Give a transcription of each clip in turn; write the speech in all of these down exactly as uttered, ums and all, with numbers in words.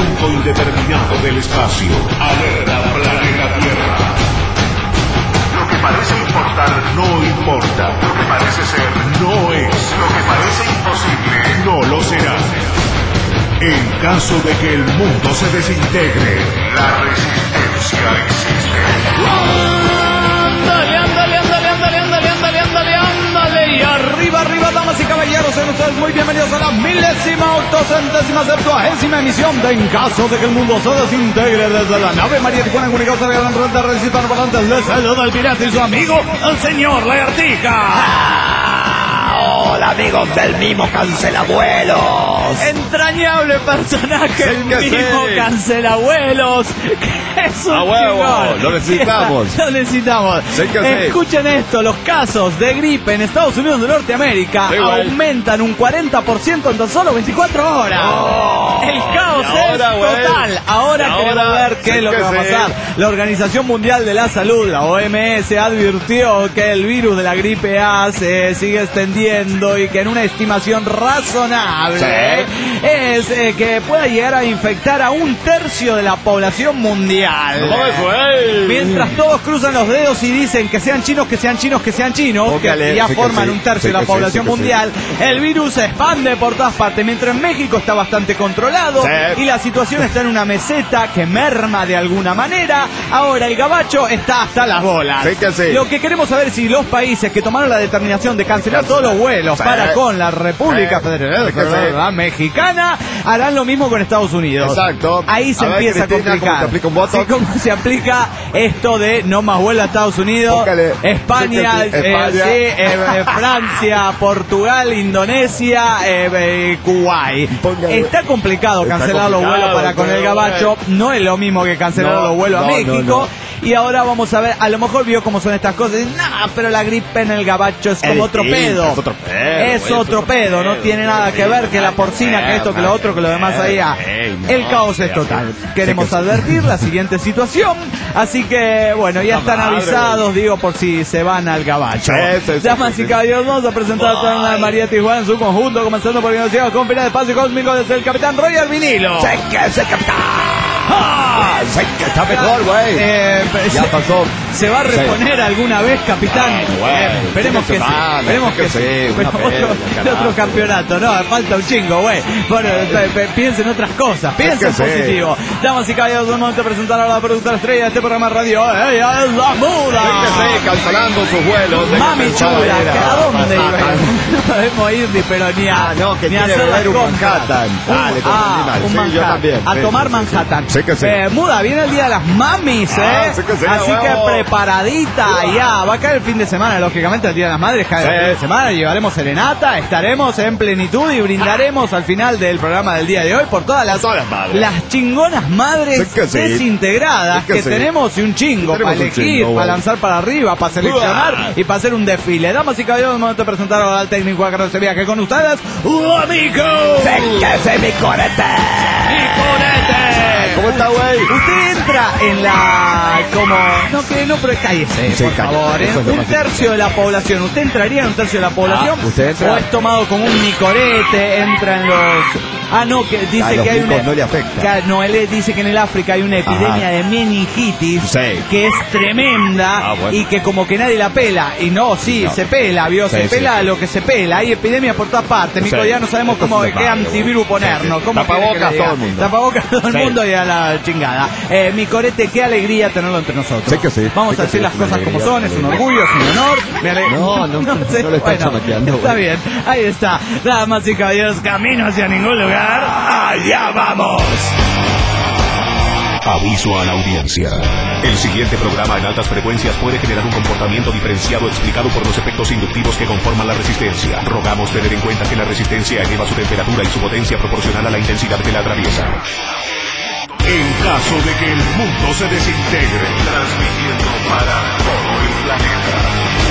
punto indeterminado del espacio. Alerta planeta Tierra. Lo que parece importar no importa. Lo que parece ser no es. Lo que parece imposible no lo será. En caso de que el mundo se desintegre, la resistencia existe. Ándale, ándale, ándale, ándale, ándale, ándale, ándale, ándale. Y arriba, arriba, damas y caballeros, sean ustedes muy bienvenidos a la milésima, octocentésima, septuagésima emisión de En caso de que el mundo se desintegre, desde la nave María Tijuana en Comunicados de Gran Red de Recitan Volantes. Les saluda el pirata y su amigo, el señor Lagartija. Hola amigos del Mimo Cancelavuelos. Entrañable personaje, el Mimo sí. Cancelavuelos. Que es un A huevo, chingón. lo necesitamos. Lo necesitamos. Sí que sí. Escuchen esto, los casos de gripe en Estados Unidos de Norteamérica sí, aumentan un cuarenta por ciento en tan solo veinticuatro horas. Oh, El caos ahora, es güey. total. Ahora Y queremos ahora, ver qué sí es lo que que va a sí. pasar. La Organización Mundial de la Salud, la O M S, advirtió que el virus de la gripe A se sigue extendiendo y que en una estimación razonable Sí. es eh, que pueda llegar a infectar a un tercio de la población mundial. ¿Cómo fue? Mientras todos cruzan los dedos y dicen que sean chinos, que sean chinos, que sean chinos, Ócale, que ya sí que forman sí, un tercio sí de la que sí, población sí que mundial, el virus se expande por todas partes. Mientras en México está bastante controlado Sí. y la situación está en una meseta que merma de alguna manera, ahora el gabacho está hasta las bolas. Sí que sí. Lo que queremos saber es si los países que tomaron la determinación de cancelar todos los vuelos Sí. para con la República Sí. Federal Sí que sí. Mexicana harán lo mismo con Estados Unidos. Exacto. Ahí se A ver, empieza Cristina, a complicar. ¿cómo se aplica un voto? Sí, ¿cómo se aplica esto de no más vuelo a Estados Unidos? Póngale. España, Sí que sí. eh, España. sí, eh, eh, Francia, Portugal, Indonesia, eh, eh, Kuwait. Póngale. Está complicado Está cancelar los complicado, vuelos para con el pero gabacho. No es lo mismo que cancelar No, los vuelos no, a no, México. no. Y ahora vamos a ver, a lo mejor vio cómo son estas cosas. No, pero la gripe en el gabacho es como Es otro distinto, pedo. es otro pedo, Es güey, otro pedo, no tiene nada que ver que la porcina, que esto, que lo otro, que lo demás allá. El caos es total. Queremos advertir la siguiente situación. Así que, bueno, ya están avisados, digo, por si se van al gabacho. Sí, sí, sí, Damas sí, y sí. caballeros, vamos a presentar a toda una de María Tijuana en su conjunto, comenzando por Universidad con final de espacio cósmico desde el Capitán Roger Vinilo. Sé que ese capitán. ¡Ah! Sé que está mejor, güey. Eh, Ya se- pasó. ¿Se va a reponer alguna vez, capitán? Ah, güey. Eh, esperemos Sí que que se sí. va, Esperemos sí que que sí, sí. una Pero pena, otro, carajo. otro campeonato, no, falta un chingo, güey. Bueno, pe- pe- piensen otras cosas, piensen que sí. positivo. Damas y caballeros, un momento de presentar a la productora estrella de este programa de radio. Ella es la muda. Sé que sí, cancelando sus vuelos. de Mami que chula, pensaba ¿que era ¿a dónde iba? Manhattan. No podemos ir ni pero ni a, Ah, no, que ni a quiere hacer las beber un compras. Manhattan. Un- Ah, le confundí ah, mal. un Sí, yo Manhattan. también. A Sí, tomar sí, sí. Manhattan. Sí que sí. Eh, muda, viene el día de las mamis, Ah, ¿eh? sí que sí, Así a que huevo. preparadita ya. Va a caer el fin de semana, lógicamente, el día de las madres cae el Sí. fin de semana. Llevaremos serenata, estaremos en plenitud y brindaremos al final del programa del día de hoy por todas las, todas las madres. las chingonas madres Sí que sí. desintegradas Sí que que, sí. tenemos y un chingo Tenemos para un elegir, chingo, para güey. lanzar para arriba, para seleccionar Uah. y para hacer un desfile. Damas y caballeros, es momento de presentar ahora al técnico a cargo de ese viaje con ustedes, ¡Uh, amigo! Sé que ese mi corete. ¡Mi corete! ¿Cómo está, güey? Usted entra en la... como... no, que no, pero cállese, Sí, por cállate, favor. eso En es lo un más tercio de la población. ¿Usted entraría en un tercio de la población? Ah, ¿usted entra? ¿O es tomado como un micorete? Entra en los... Ah, no, que dice A los que hay micos una... no le afecta. que- no, él dice que en el África hay una epidemia Ajá. de meningitis Sí. que es tremenda Ah, bueno. y que como que nadie la pela. Y no, sí, No. se pela, ¿vio? Sí, se sí, pela sí. lo que se pela. Hay epidemias por todas partes. Mico, Sí. ya no sabemos Esto cómo, es un qué desmadre, antivirus güey. ponernos. Sí, sí. ¿Cómo quiere que Tapabocas le diga? todo el mundo. Tapabocas todo el Sí. mundo y a la chingada. Eh, mi corete, qué alegría tenerlo entre nosotros. Sí que sí. Vamos Sí a que decir sí, las es una cosas como alegría, son, es un una orgullo, es un honor. Me ale- No, no, no sé, le está bueno, chamaqueando, está güey. bien, ahí está. Damas y caballeros, camino hacia ningún lugar. ¡Allá vamos! Aviso a la audiencia. El siguiente programa en altas frecuencias puede generar un comportamiento diferenciado explicado por los efectos inductivos que conforman la resistencia. Rogamos tener en cuenta que la resistencia eleva su temperatura y su potencia proporcional a la intensidad que la atraviesa. En caso de que el mundo se desintegre, transmitiendo para todo el planeta.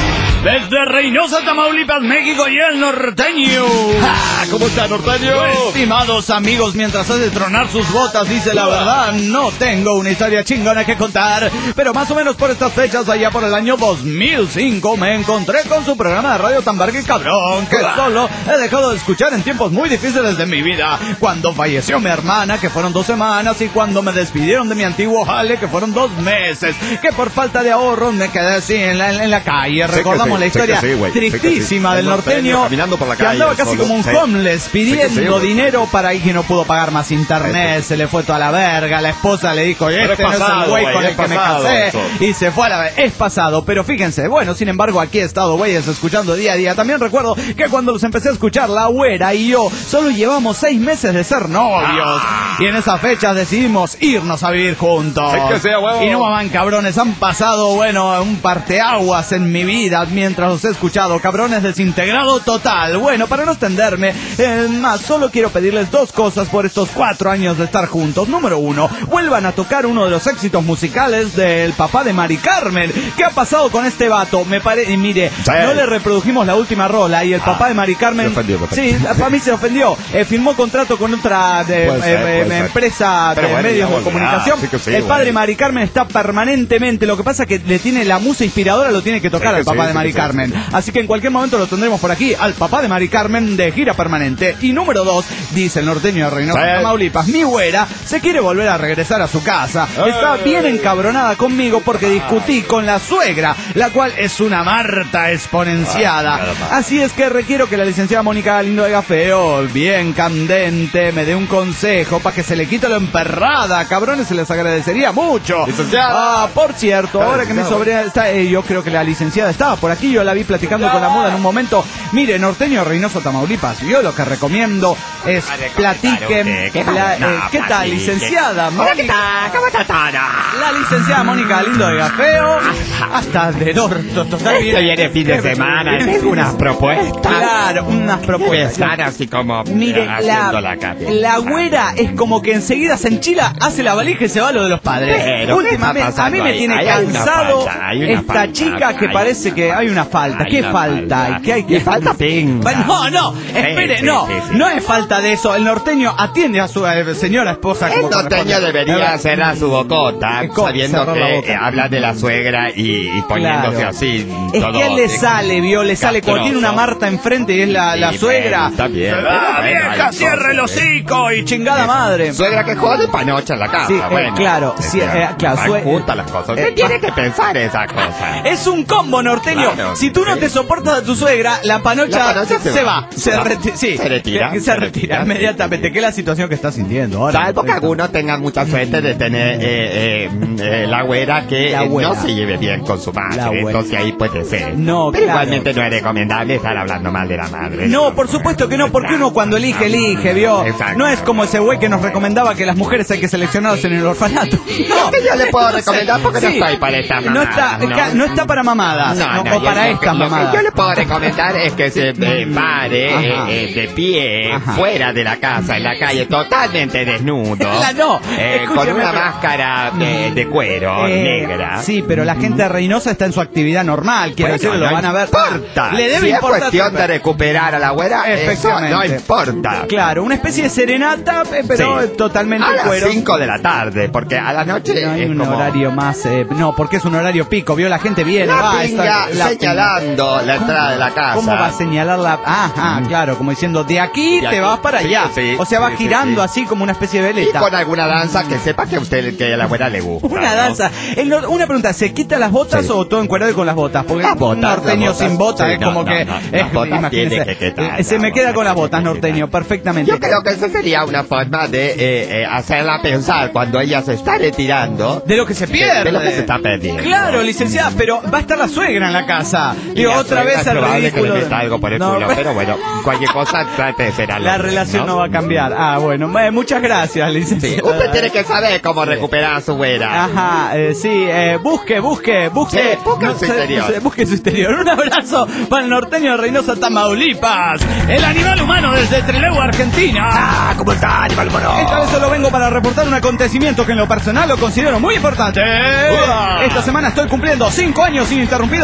desde Reynosa, Tamaulipas, México y el norteño. ¡Ah! ¿Cómo está, norteño? Pues, estimados amigos, mientras hace tronar sus botas, dice la verdad, no tengo una historia chingona que contar, pero más o menos por estas fechas, allá por el año dos mil cinco, me encontré con su programa de radio tan verga y cabrón, que solo he dejado de escuchar en tiempos muy difíciles de mi vida, cuando falleció mi hermana, que fueron dos semanas, y cuando me despidieron de mi antiguo jale, que fueron dos meses, que por falta de ahorros me quedé así en la, en la calle. Recordamos sí, la historia sí, tristísima sí, del norteño, caminando por la calle, que andaba casi solo, como un sí. homeless pidiendo sí, dinero para ir, que no pudo pagar más internet, sí. se le fue toda la verga, la esposa le dijo, este no pasado, es el güey con el que me casé, eso. y se fue a la verga. Es pasado, pero fíjense, bueno, sin embargo aquí he estado, güeyes, escuchando día a día. También recuerdo que cuando los empecé a escuchar, la güera y yo solo llevamos seis meses de ser novios, ah. y en esas fechas decidimos irnos a vivir juntos. Sí que sea, y no maman, cabrones, han pasado, bueno, un parteaguas en mi vida mientras los he escuchado, cabrones, desintegrado total. Bueno, para no extenderme eh, más, solo quiero pedirles dos cosas por estos cuatro años de estar juntos. Número uno, vuelvan a tocar uno de los éxitos musicales del papá de Mari Carmen. ¿Qué ha pasado con este vato? Me parece, y mire, sí. no le reprodujimos la última rola y el ah, papá de Mari Carmen, se ofendió, sí, para mí se ofendió. Eh, firmó contrato con otra de, eh, ser, eh, empresa de bueno, medios de comunicación. Ah, sí sí, el padre bueno. de Mari Carmen está permanentemente, lo que pasa es que le tiene la musa inspiradora, lo tiene que tocar sí, al papá sí, de Mari sí, Carmen. Sí, sí. Así que en cualquier momento lo tendremos por aquí, al papá de Mari Carmen de gira permanente. Y número dos, dice el norteño de Reynosa, sí. Tamaulipas, mi güera se quiere volver a regresar a su casa. Hey. Está bien encabronada conmigo porque discutí con la suegra, la cual es una Marta exponenciada. Así es que requiero que la licenciada Mónica Galindo de Gafeo, bien candente, me dé un consejo para que se le quite lo emperrada. Cabrones, se les agradecería mucho. Licenciada. Ah, por cierto, ahora que mi sobrina está, eh, yo creo que la licenciada estaba por aquí, yo la vi platicando con la muda en un momento. Mire, norteño Reynosa, Tamaulipas, yo lo que recomiendo es platiquen. ¿Qué, la, eh, ¿qué tal, licenciada? Hola, ¿qué tal? ¿Cómo está toda? La licenciada Mónica Galindo de Gafeo, hasta de orto, total. Esto viene fin de semana, es unas propuestas. Claro, unas propuestas. Estar así como mire, haciendo la, la café. La güera es como que enseguida se enchila, hace la valija y se va a lo de los padres. Pero, últimamente, a mí me tiene hay, cansado hay falta, esta falta, chica hay, que parece que hay una falta. Hay ¿Qué una falta? falta? ¿Qué hay que falta? Pinga. No, no, espere, sí, no, sí, sí, no es falta de eso. El norteño atiende a su eh, señora esposa. El norteño debería cerrar su bocota, sabiendo que eh, habla de la suegra y, y poniéndose claro. así. Es todo, que a él le sale, vio, le sale cuando tiene una Marta enfrente y es la, la sí, suegra. Está bien. ¡Ah, vieja, cierre el hocico y chingada madre! Suegra que jode panocha en la casa. Sí, bueno, eh, claro, sí, eh, claro. Sue junta las cosas. ¿Qué eh, tiene que pensar esa cosa? Es un combo, norteño. Claro, si tú sí. no te soportas a tu suegra, la panocha, la panocha se, se va. va. Se, reti sí, se retira. Se, se, se retira inmediatamente. Sí. ¿Qué es la situación que está sintiendo ahora? Salvo que alguno tenga mucha suerte de tener eh, eh, eh, la güera que la güera. no se lleve bien con su madre. Entonces ahí puede ser. No, pero claro. igualmente no es recomendable estar hablando mal de la madre. No, por supuesto que no, porque uno cuando elige, elige, vio. Exacto. No es como ese güey que nos recomendaba que las mujeres hay que seleccionarlas en el orfanato. No, que yo le puedo recomendar porque sí. no estoy para esta mamada. No está, no. no está para mamadas, no, no, no, o para esta mamada. Lo que yo le puedo recomendar es que se eh, pare eh, eh, de pie, Ajá. fuera de la casa, en la calle, totalmente desnudo. La no, eh, con una pero... máscara de, de cuero eh, negra. Sí, pero la gente de Reynosa está en su actividad normal, quiero bueno, decir, no lo van a ver. Importa. Le debe si importar. Es cuestión de recuperar a la güera, eso no importa. Claro, una especie de serenata, pero sí. totalmente a cuero. A las cinco de la tarde, porque a la noche no hay es un como... horario más, eh, no, porque es un horario pico, vio, la gente viene, la va, pinga está, la señalando la entrada de la casa. ¿Cómo va a señalar la? Ajá, mm. claro, como diciendo, de aquí de te aquí, vas para sí, allá. Sí, o sea, va sí, girando sí, sí. así como una especie de veleta. Y con alguna danza que sepa que a usted, que a la abuela le gusta. Una ¿no? danza. El, una pregunta, ¿se quita las botas sí. o todo encuerado y con las botas? Porque las botas, un norteño las botas, sin botas sí, es no, como no, que... No, no, eh, las botas tiene que quitar, se me queda con las botas, norteño, perfectamente. Yo creo que eso sería una forma de eh, eh, hacerla pensar cuando ella se está retirando. De lo que se pierde. De, de lo que se está perdiendo. Claro, licenciada, pero va a estar la suegra en la casa. Y Digo, otra vez es el probable ridículo. que le meta algo por el no, culo, pero bueno, cualquier cosa trate de ser algo. La relación ¿no? no va a cambiar. Ah, bueno, eh, muchas gracias, licenciada. Sí, usted tiene que saber cómo recuperar a su güera. Ajá, eh, sí, eh, busque, busque, busque. Sí, busque no, su interior. Se, busque su interior. Un abrazo para el norteño de Reynosa, Tamaulipas. El animal humano desde Trelew, Argentina. Ah, ¿cómo está, animal humano? Esta vez solo vengo para reportar un acontecimiento que en lo personal lo considero muy importante. Uh. Esta semana estoy cumpliendo cinco años ininterrumpidos dentro de la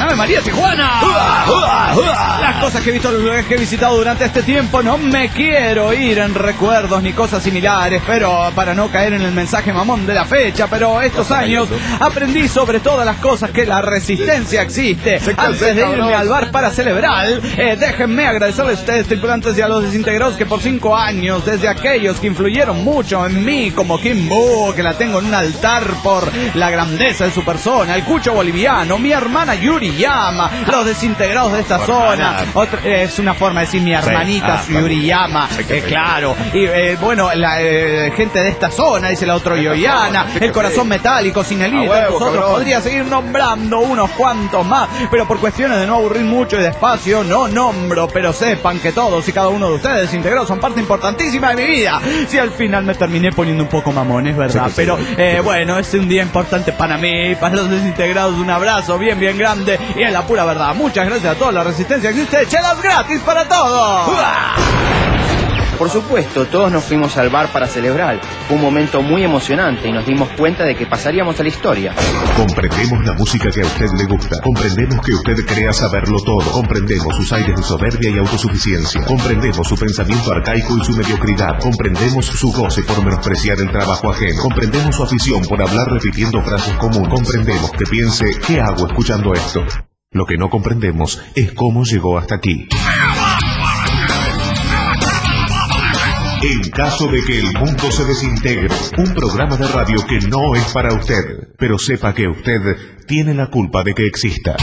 Tijuana, Ave María, Tijuana. Uh, uh, uh. Las cosas que he visto, los lugares que he visitado durante este tiempo, no me quiero ir en recuerdos ni cosas similares, pero para no caer en el mensaje mamón de la fecha, pero estos años aprendí sobre todas las cosas que la resistencia existe. Antes de irme al bar para celebrar, eh, déjenme agradecerles a ustedes, tripulantes, y a los desintegrados que por cinco años, desde aquellos que influyeron mucho en mí, como Kim Boo, que la tengo en un altar por la grandeza de su persona, el Cucho boliviano, mi hermana Yuri Yama, los desintegrados de esta zona, otra, eh, es una forma de decir mi hermanita sí. ah, Yuri Yama, eh, claro, y eh, bueno, la eh, gente de esta zona, dice la otra Yoyana, el corazón metálico, Sinelini, nosotros podría seguir nombrando unos cuantos más, pero por cuestiones de no aburrir mucho y despacio, no nombro, pero sepan que todos y cada uno de ustedes desintegrados son parte importantísima de mi vida. Si al final me terminé poniendo un poco mamón, es verdad, sí, pero sí, eh, bueno, es un día importante para mí, para los desintegrados, un abrazo bien, bien grande, y es la pura verdad. Muchas gracias a toda la resistencia que existe, chelas gratis para todos. ¡Uah! Por supuesto, todos nos fuimos al bar para celebrar. Fue un momento muy emocionante y nos dimos cuenta de que pasaríamos a la historia. Comprendemos la música que a usted le gusta. Comprendemos que usted crea saberlo todo. Comprendemos sus aires de soberbia y autosuficiencia. Comprendemos su pensamiento arcaico y su mediocridad. Comprendemos su goce por menospreciar el trabajo ajeno. Comprendemos su afición por hablar repitiendo frases comunes. Comprendemos que piense, ¿qué hago escuchando esto? Lo que no comprendemos es cómo llegó hasta aquí. En caso de que el mundo se desintegre, un programa de radio que no es para usted, pero sepa que usted tiene la culpa de que exista.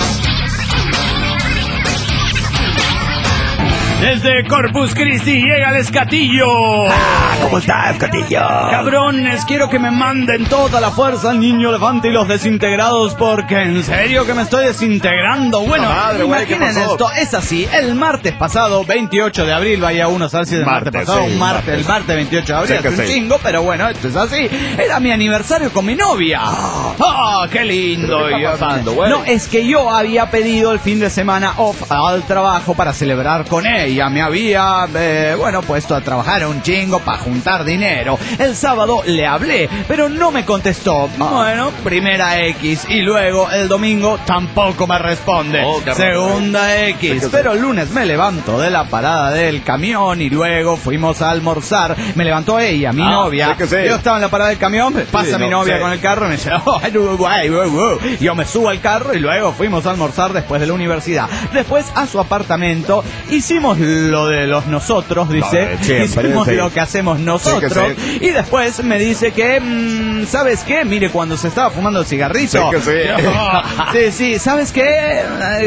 Desde Corpus Christi llega el Escatillo. Ah, ¿cómo está, Escatillo? Cabrones, quiero que me manden toda la fuerza al Niño Elefante y los desintegrados, porque en serio que me estoy desintegrando. Bueno, madre, imaginen güey, esto, es así. El martes pasado, veintiocho de abril, vaya uno a saber si es el martes, martes pasado, sí, un martes, martes, el martes veintiocho de abril, sí, es un sí. chingo, pero bueno, esto es así. Era mi aniversario con mi novia. ¡Ah, oh, qué lindo! ¿Qué está pasando, güey? No, es que yo había pedido el fin de semana off al trabajo para celebrar con él. Ella me había, eh, bueno, puesto a trabajar un chingo para juntar dinero. El sábado le hablé, pero no me contestó. Bueno, primera X. Y luego el domingo tampoco me responde. Oh, Segunda X. Sí, pero el lunes me levanto de la parada del camión y luego fuimos a almorzar. Me levantó ella, mi ah, novia. Sí sí. Yo estaba en la parada del camión, pasa sí, mi no, novia sí. con el carro y me dice, oh, Uruguay, Uruguay. Yo me subo al carro y luego fuimos a almorzar después de la universidad. Después a su apartamento hicimos lo de los nosotros, dice, no, siempre, hicimos sí. lo que hacemos nosotros, sí, y después me dice que, mmm, ¿sabes qué? Mire, cuando se estaba fumando el cigarrito, sí, sí. Oh, sí, sí, ¿sabes qué? Eh,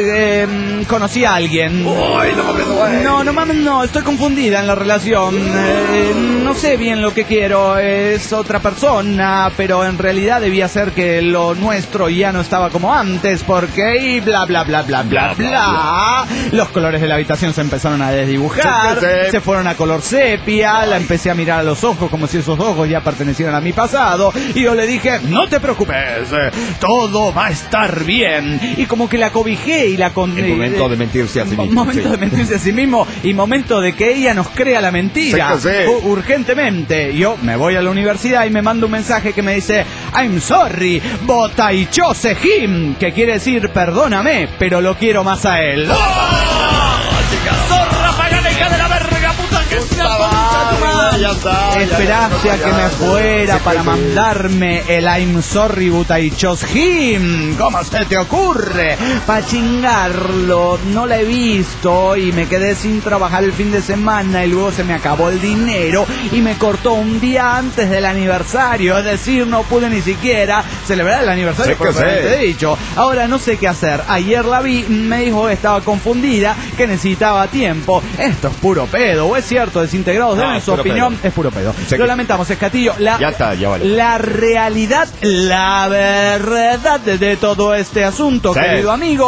eh, conocí a alguien. Uy, no, no mames, no, estoy confundida en la relación, eh, no sé bien lo que quiero, es otra persona, pero en realidad debía ser que lo nuestro ya no estaba como antes, porque y bla, bla, bla, bla, bla, bla, bla, los colores de la habitación se empezaron a desdibujar, sí, sí. se fueron a color sepia, la empecé a mirar a los ojos como si esos ojos ya pertenecieran a mi pasado, y yo le dije, no te preocupes, todo va a estar bien, y como que la cobijé y la con... El momento de mentirse a sí mismo. Momento sí. de mentirse a sí mismo, y momento de que ella nos crea la mentira, sí, sí. urgentemente. Yo me voy a la universidad y me manda un mensaje que me dice, I'm sorry, Botaicho Sejim, que quiere decir, perdóname, pero lo quiero más a él. ¡Oh! ¡Zorra paganeca de la verga, puta que se ha ya está, esperaste ya, ya, ya, a que me fuera sí, para sí. mandarme el I'm sorry Butaichos Him. ¿Cómo se te ocurre? Para chingarlo, no la he visto y me quedé sin trabajar el fin de semana y luego se me acabó el dinero y me cortó un día antes del aniversario, es decir, no pude ni siquiera celebrar el aniversario, sí, por lo que te he dicho. Ahora no sé qué hacer. Ayer la vi, me dijo que estaba confundida, que necesitaba tiempo. Esto es puro pedo, ¿o es cierto? Desintegrados, no, denme su opinión. Pedo. Es puro pedo. Sé Lo que... lamentamos, Escatillo. La, ya está, ya vale. La realidad, la verdad de, de todo este asunto, sí. querido amigo,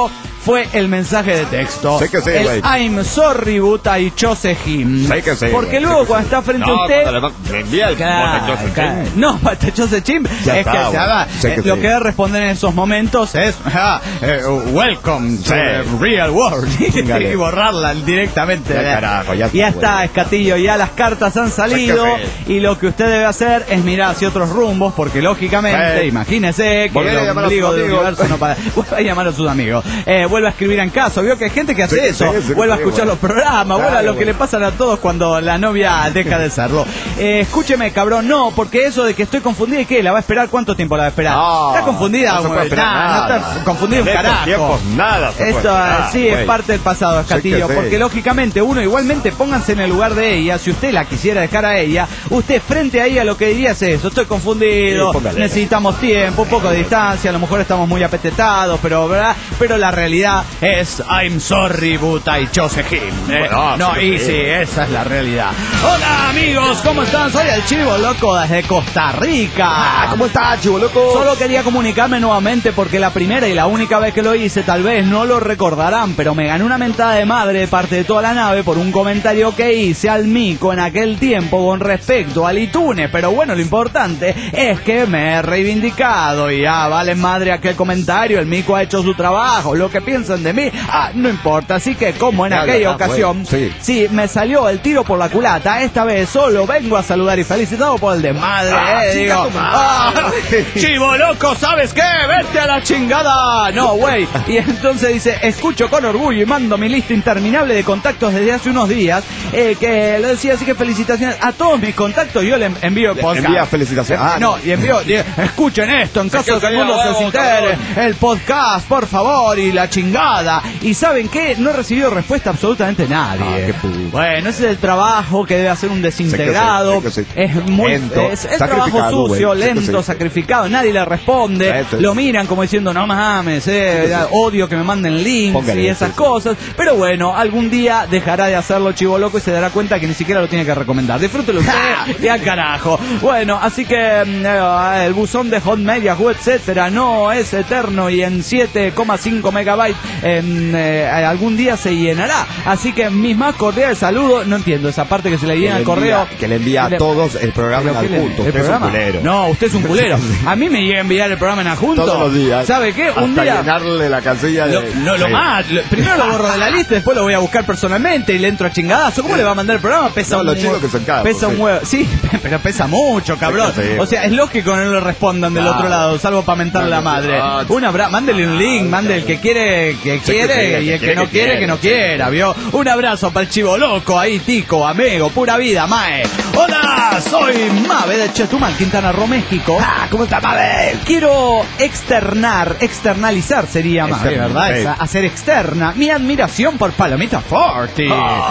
fue el mensaje de texto. Sé que sí, el güey. I'm sorry, buta y chose him. Sé que sí, Porque güey, luego sé que cuando sí. está frente No, a usted... cuando le envía el Claro, Bota y claro. Chose Chim. No, Bota y Chose Chim Ya es está, que se güey. haga. Sé que eh, lo sí. que debe responder en esos momentos es ah, eh, welcome to Sí. the real world. Chingale. Y borrarla directamente. Ya, carajo, ya está, ya está, güey. Escatillo, ya las cartas han salido. Sé que Y lo que usted debe hacer es mirar hacia otros rumbos, porque lógicamente, Sí. imagínese que Volver a el llamar a ombligo sus del amigos. universo no para. Vuelve a llamar a sus amigos. Eh, vuelve a escribir en caso. Vio que hay gente que hace Sí, eso. sí, sí, vuelve a sí, escuchar bueno. los programas. Claro, vuelve a lo que bueno. le pasan a todos cuando la novia deja de serlo. Eh, escúcheme, cabrón, no, porque eso de que estoy confundida y qué, ¿la va a esperar? ¿Cuánto tiempo la va a esperar? No, está confundida, no se puede güey. esperar Nah, no nada. está confundida un En estos carajo. tiempos nada se puede Esto esperar, sí es güey. parte del pasado, Escatillo, Sí que sí. porque lógicamente uno igualmente pónganse en el lugar de ella. Si usted la quisiera dejar a ella, usted frente a ella lo que diría es eso: estoy confundido, Sí, póngale. necesitamos tiempo, un poco de distancia, a lo mejor estamos muy apetetados, pero ¿verdad? Pero la realidad es I'm sorry, buta y chose him. Eh, Bueno, no, sí, y sí. sí, esa es la realidad. Hola amigos, ¿cómo están? Soy el Chivo Loco desde Costa Rica. Ah, ¿cómo estás, chivo loco? Solo quería comunicarme nuevamente porque la primera y la única vez que lo hice, tal vez no lo recordarán, pero me gané una mentada de madre de parte de toda la nave por un comentario que hice al mico en aquel tiempo con respecto al iTunes. Pero bueno, lo importante es que me he reivindicado y ya vale madre aquel comentario. El mico ha hecho su trabajo. Lo que piensan de mí, ah, no importa. Así que como en Ya, aquella ya, ocasión, güey, sí. sí, me salió el tiro por la culata. Esta vez solo vengo a saludar y felicitado por el desmadre. Ah, eh, chica digo, tu madre. ah, Chivo loco, ¿sabes qué? ¡Vete a la chingada! No, güey. Y entonces dice, escucho con orgullo y mando mi lista interminable de contactos desde hace unos días, eh, que le decía, así que felicitaciones a todos mis contactos. Yo le envío el podcast. envía felicitaciones. Ah, no, y envío, y- escuchen esto, en caso de que el mundo se desintegre, el podcast, por favor, y la chingada. Y ¿saben qué? No he recibido respuesta absolutamente nadie. Ah, qué puto. Bueno, ese es el trabajo que debe hacer un desintegrado. Sé que sí, sé que sí. Es muy Lento, es, es trabajo sacrificado, sucio, güey. Sé que lento, sí. sacrificado, nadie le responde, Eso. lo miran como diciendo, no mames, eh, Sí, sí. odio que me manden links Póngale, y esas sí, sí. cosas, pero bueno, algún día dejará de hacerlo Chivo Loco y se dará cuenta que ni siquiera lo tiene que recomendar. Disfrútelo usted y al carajo. Bueno, así que mm, eh, el buzón de Hotmail, Yahoo, etcétera, no es eterno y en siete coma cinco megabytes en, eh, algún día se llenará. Así que mis más cordiales saludos, no entiendo esa parte que se le llena Que el le correo. envía- que le envía a Le- todos el programa ¿Pero en qué le- adjunto. el Usted es un programa? culero. No, usted es un culero. A mí me llega a enviar el programa en adjunto. Todos los días. ¿Sabe qué? Un Hasta día... llenarle la casilla de... Lo, no, lo Sí. más, lo- primero lo borro de la lista, después lo voy a buscar personalmente y le entro a chingadazo. ¿Cómo le va a mandar el programa? Pesa No, un lo huevo. chido que se encarga, Pesa un sí. huevo. Sí, pero pesa mucho, cabrón. Sí, sí. O sea, es lógico que no le respondan del Claro. otro lado, salvo para mentar la madre. Ah, Un abrazo, mándele un link, mande el que quiere, que Sí, quiere, que sí, y el que que no quiere, quiere, que no quiera, ¿vio? Un abrazo para el Chivo Loco, ahí, tico, amigo, pura vida, mae. Hola, soy Mabe de Chetumal, Quintana Roo, México. Ah, ¿cómo está, Mabel? Quiero externar, externalizar sería más, Externar, ¿verdad? sí. Esa- hacer externa mi admiración por Palomita Forti.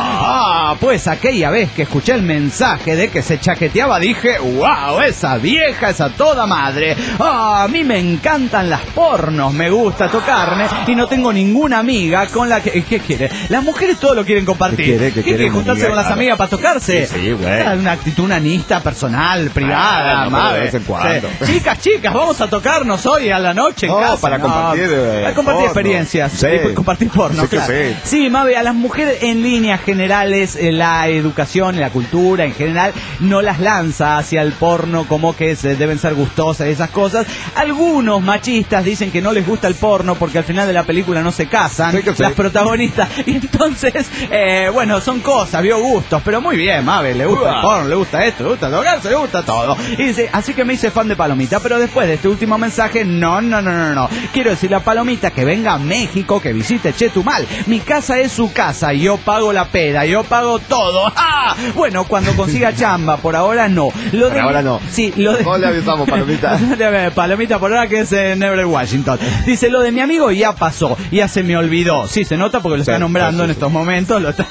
Ah, pues aquella vez que escuché el mensaje de que se chaqueteaba dije, wow, esa vieja, esa toda madre. Ah, a mí me encantan las pornos, me gusta tocarme y no tengo ninguna amiga con la que... ¿Qué quiere? Las mujeres todo lo quieren compartir. ¿Qué quiere? ¿Qué quiere una juntarse amiga? con las Claro. amigas para tocarse? Sí, sí, güey. Esa es una actitud unanista, personal, privada, Ah, no, Mabe. de vez en cuando. Sí. Chicas, chicas, vamos a tocarnos hoy a la noche en No, casa. para compartir, eh, para compartir porno. experiencias, Sí. eh, compartir porno, Sí que claro. sí. Sí, Mabe, a las mujeres en líneas generales, eh, la educación, la cultura en general, no las lanza hacia el porno como que se deben ser gustosas y esas cosas. Algunos machistas dicen que no les gusta el porno porque al final de la película no se casan Sí que sí. las protagonistas. Y entonces, eh, bueno, son cosas, vio gustos, pero muy bien, Mabe, le gusta el Uah. porno, le gusta esto, le gusta tocarse, le gusta todo. Y dice, así que me hice fan de Palomita, pero después de este último mensaje, no, no, no, no, no. Quiero decirle a Palomita que venga a México, que visite Chetumal. Mi casa es su casa, yo pago la peda, yo pago todo. ¡Ah! Bueno, cuando consiga chamba, por ahora no. Lo Por ahora no. Sí, lo de... ¿Cómo le avisamos, Palomita? Palomita por ahora que es en Everett, Washington. Dice, lo de mi amigo ya pasó, ya se me olvidó. Sí, se nota porque lo Sí, está nombrando sí, sí, en estos momentos. Lo está...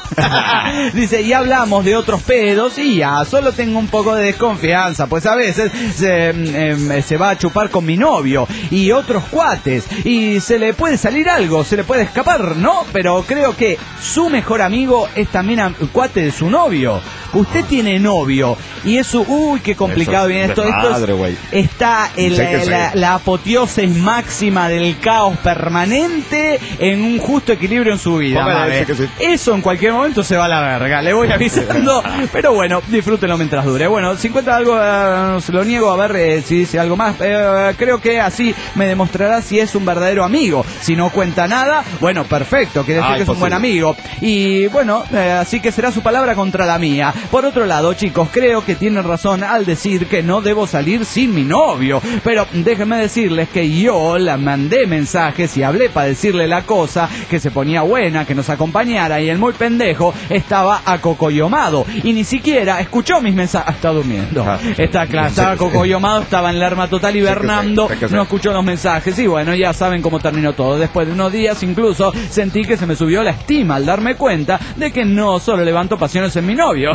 Dice, ya hablamos de otros pedos y ya, solo tengo un poco de desconfianza, pues a veces se, em, se va a chupar con mi novio y otros cuates y se le puede salir algo, se le puede escapar, ¿no? Pero creo que su mejor amigo es también am- cuate de su novio. usted tiene novio y eso, uy, qué complicado viene esto. Madre, esto es, está en sí la, la, la apoteosis máxima del caos permanente en un justo equilibrio en su vida. Sí. Eso en cualquier momento se va a la verga, le voy avisando, pero bueno, disfrútenlo mientras dure. Bueno, si encuentra algo, uh, se lo niego, a ver eh, si dice algo más. Eh, creo que así me demostrará si es un verdadero amigo. Si no cuenta nada, bueno, perfecto, quiere decir Ay, que es posible. un buen amigo. Y bueno, eh, así que será su palabra contra la mía. Por otro lado, chicos, creo que tienen razón al decir que no debo salir sin mi novio. Pero déjenme decirles que yo la mandé mensajes y hablé para decirle la cosa, que se ponía buena, que nos acompañara, y el muy pendejo estaba acocoyomado. Y ni siquiera escuchó mis mensajes. Está durmiendo. Ah, está claro, estaba acocoyomado, estaba en lerma total hibernando, no escuchó los mensajes. Y bueno, ya saben cómo terminó todo. Después de unos días incluso sentí que se me subió la estima al darme cuenta de que no solo levanto pasiones en mi novio.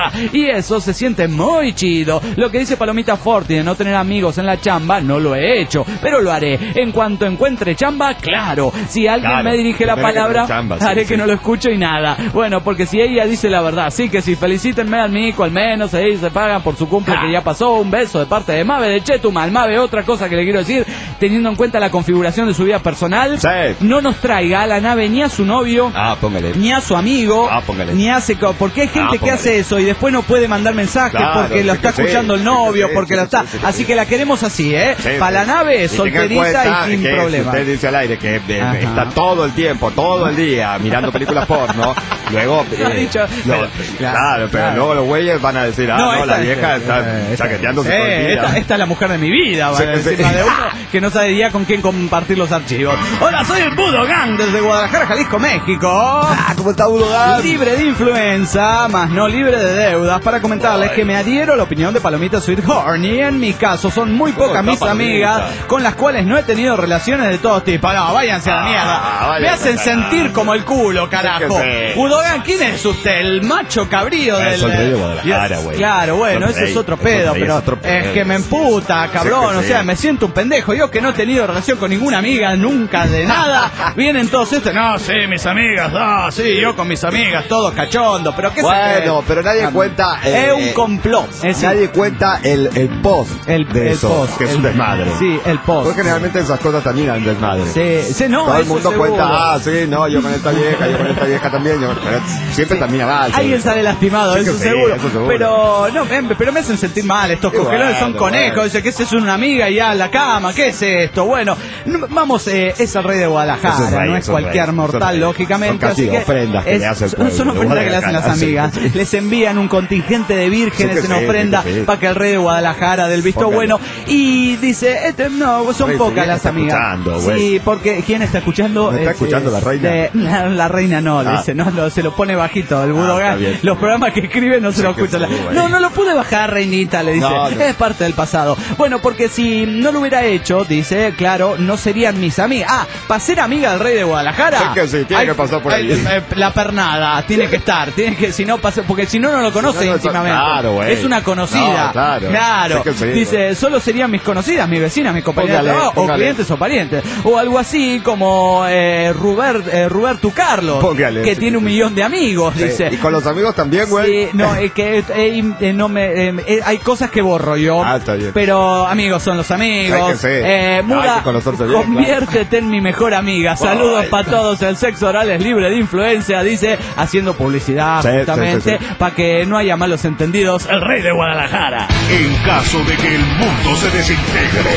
Y eso se siente muy chido. Lo que dice Palomita Forti de no tener amigos en la chamba, no lo he hecho, pero lo haré. En cuanto encuentre chamba, claro. Si alguien claro, me dirige la palabra, que chamba, haré sí, que sí. no lo escucho y nada. Bueno, porque si ella dice la verdad, sí que sí, felicítenme al mico, al menos, ahí se pagan por su cumple ah. que ya pasó. Un beso de parte de Mabe de Chetumal. Mabe, otra cosa que le quiero decir, teniendo en cuenta la configuración de su vida personal, sí. no nos traiga a la nave ni a su novio, ah, ni a su amigo, ah, ni a se... porque hay gente ah, que hace eso y después no puede mandar mensajes claro, porque lo está escuchando sí, el novio, sí, porque sí, lo está. Sí, sí, sí, así que la queremos así, ¿eh? Sí, Para sí. la nave, y solterita y sin problema. Usted dice al aire que eh, está todo el tiempo, todo el día mirando películas porno. Luego, eh, dicho, lo, pero, claro, claro, pero claro. luego los güeyes van a decir, ah, no, no la vieja está eh, chaqueteándose eh, todo el día. Esta, esta es la mujer de mi vida, van a decir más de uno que no sabe ya con quién compartir los archivos. Hola, soy el Budo Gang desde Guadalajara, Jalisco, México. Ah, ¿cómo está Budo Gang? Libre de influenza, más no libre de deudas, para comentarles Ay. que me adhiero a la opinión de Palomita Sweet Horny. En mi caso, son muy pocas mis amigas con las cuales no he tenido relaciones de todo tipo. No, váyanse a la mierda. Ah, me hacen sentir como el culo, carajo. Budo Gang, ¿quién es usted? El macho cabrío del... Es el rey de Guadalajara, güey. Claro, bueno, ese es otro pedo, pero es que me emputa, cabrón. O sea, me siento un pendejo. Yo que no he tenido relación con ninguna amiga, nunca de nada. Vienen todos estos, no, sí, mis amigas, no, sí, yo con mis amigas, todos cachondos. Pero qué Bueno, se pero nadie cuenta... Eh, es un complot. Es nadie cuenta el, el post el, de el eso, post, que es el, un desmadre. Sí, el post. Porque generalmente esas cosas también han desmadre. Sí, sí, no, todo el mundo seguro. cuenta, ah, sí, no, yo con esta vieja, yo con esta vieja también, yo, pero siempre sí. termina mal. Alguien sale lastimado, sí, eso, sí, seguro. eso seguro. Pero no, me, pero me hacen sentir mal estos sí, cogelones, bueno, son conejos, bueno. dice que ese es una amiga y ya en la cama, ¿qué es esto? Bueno, no, vamos, eh, es el rey de Guadalajara, es rey, no es cualquier rey, mortal, lógicamente. Son casi ofrendas que es, le hacen Son, son ofrendas que le hacen las amigas. Sí. Les envían un contingente de vírgenes sí en sí, ofrenda sí, sí. para que el rey de Guadalajara del visto Póngale. bueno. Y dice, este, no, son rey, pocas las amigas. Sí, porque ¿quién está escuchando? ¿No está es, escuchando la reina? De, la, la reina no, ah. dice, no, no, se lo pone bajito el Budo Gang. Ah, los programas que escribe no se sí, lo escuchan. La, no, no lo pude bajar, reinita, le dice. No, no. Es parte del pasado. Bueno, porque si no lo hubiera hecho, dice, claro, no serían mis amigas. Ah, para ser amiga del rey de Guadalajara. Sí, que sí, tiene hay, que pasar por ahí. Hay, eh, la pernada, tiene que estar, tiene que, si no pasa, porque si no, no lo conoce si no, no, íntimamente. Claro, güey. Es una conocida. No, claro. Claro. Sí, dice, solo serían mis conocidas, mis vecinas, mis compañeras de trabajo, o clientes o parientes. O algo así como eh, Robert, eh, Roberto Carlos, póngale, que sí, tiene sí, un millón de amigos, sí. dice. Y con los amigos también, güey. Sí, no, es que eh, eh, no me, eh, eh, hay cosas que borro yo. Ah, está bien. Pero amigos son los amigos. Eh, Muda, Ay, bien, conviértete claro. en mi mejor amiga. Saludos para todos. El sexo oral es libre de influencia, dice, haciendo publicidad sí, justamente sí, sí, sí. para que no haya malos entendidos. El rey de Guadalajara. En caso de que el mundo se desintegre.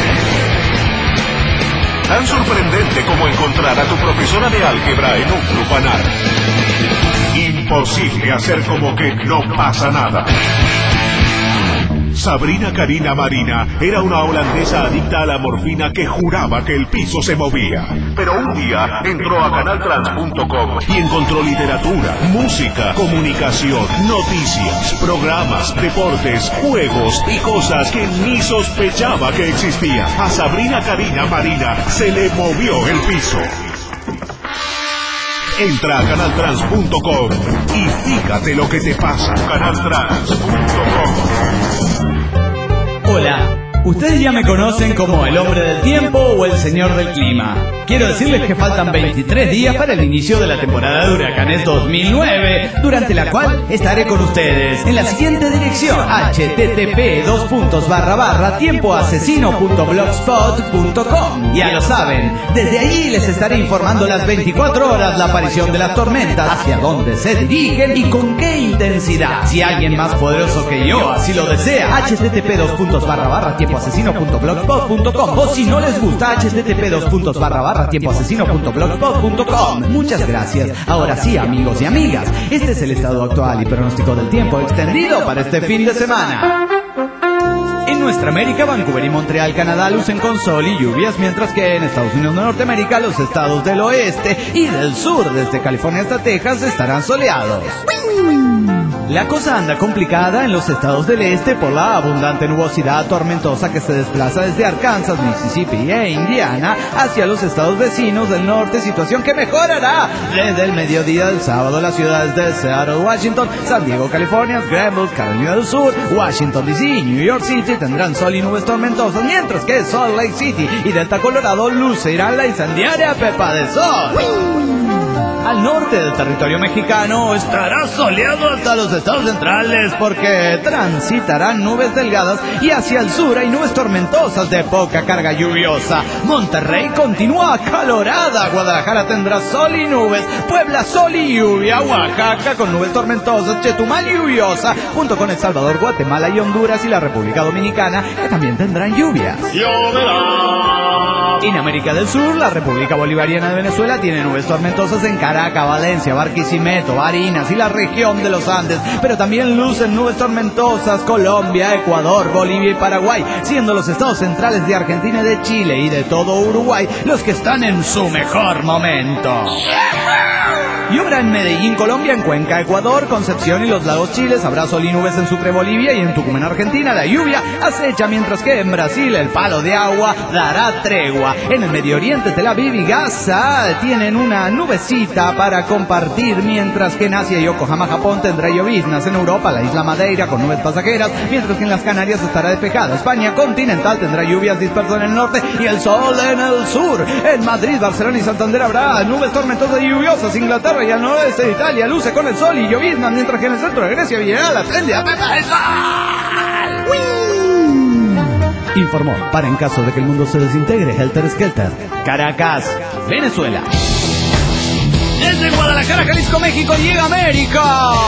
Tan sorprendente como encontrar a tu profesora de álgebra en un lupanar. Imposible hacer como que no pasa nada. Sabrina Karina Marina era una holandesa adicta a la morfina que juraba que el piso se movía. Pero un día entró a canal trans punto com y encontró literatura, música, comunicación, noticias, programas, deportes, juegos y cosas que ni sospechaba que existían. A Sabrina Karina Marina se le movió el piso. Entra a canal trans punto com y fíjate lo que te pasa. canal trans punto com. Hola, Ustedes ya me conocen como el hombre del tiempo o el señor del clima. Quiero decirles que faltan veintitrés días para el inicio de la temporada de huracanes dos mil nueve, durante la cual estaré con ustedes en la siguiente dirección: h t t p dos puntos barra barra tiempoasesino punto blogspot punto com. Ya lo saben, desde allí les estaré informando las veinticuatro horas la aparición de las tormentas, hacia dónde se dirigen y con qué intensidad. Si alguien más poderoso que yo así lo desea, h t t p dos puntos barra barra tiempoasesino punto blogspot punto com. O si no les gusta, h t t p dos puntos barra barra tiempoasesino punto blogspot punto com. Muchas gracias. Ahora sí, amigos y amigas, este es el estado actual y pronóstico del tiempo extendido para este fin de semana. En nuestra América, Vancouver y Montreal, Canadá, lucen con sol y lluvias, mientras que en Estados Unidos de Norteamérica, los estados del oeste y del sur, desde California hasta Texas, estarán soleados. La cosa anda complicada en los estados del este por la abundante nubosidad tormentosa que se desplaza desde Arkansas, Mississippi e Indiana hacia los estados vecinos del norte, situación que mejorará desde el mediodía del sábado. Las ciudades de Seattle, Washington, San Diego, California, Greenville, Carolina del Sur, Washington D C y New York City tendrán sol y nubes tormentosas, mientras que Salt Lake City y Delta Colorado lucirán la incendiaria pepa de sol. Al norte del territorio mexicano estará soleado hasta los estados centrales, porque transitarán nubes delgadas, y hacia el sur hay nubes tormentosas de poca carga lluviosa. Monterrey continúa acalorada, Guadalajara tendrá sol y nubes, Puebla sol y lluvia, Oaxaca con nubes tormentosas, Chetumal lluviosa, junto con El Salvador, Guatemala y Honduras y la República Dominicana, que también tendrán lluvias. En América del Sur, la República Bolivariana de Venezuela tiene nubes tormentosas en Caracas, Valencia, Barquisimeto, Barinas y la región de los Andes, pero también lucen nubes tormentosas Colombia, Ecuador, Bolivia y Paraguay, siendo los estados centrales de Argentina y de Chile y de todo Uruguay los que están en su mejor momento. Lluvia en Medellín, Colombia, en Cuenca, Ecuador, Concepción y los Lagos Chiles, habrá sol y nubes en Sucre, Bolivia, y en Tucumán, Argentina, la lluvia acecha, mientras que en Brasil el palo de agua dará tregua. En el Medio Oriente, Tel Aviv y Gaza tienen una nubecita para compartir, mientras que en Asia y Yokohama, Japón, tendrá lloviznas. En Europa, la isla Madeira con nubes pasajeras, mientras que en las Canarias estará despejada. España continental tendrá lluvias dispersas en el norte y el sol en el sur. En Madrid, Barcelona y Santander habrá nubes tormentosas y lluviosas. Inglaterra y al noroeste de Italia luce con el sol y lloviznas, mientras que en el centro de Grecia villará la espléndida pepa de sol. Informó, para en caso de que el mundo se desintegre, Helter Skelter, Caracas, Venezuela. Desde Guadalajara, Jalisco, México, llega América.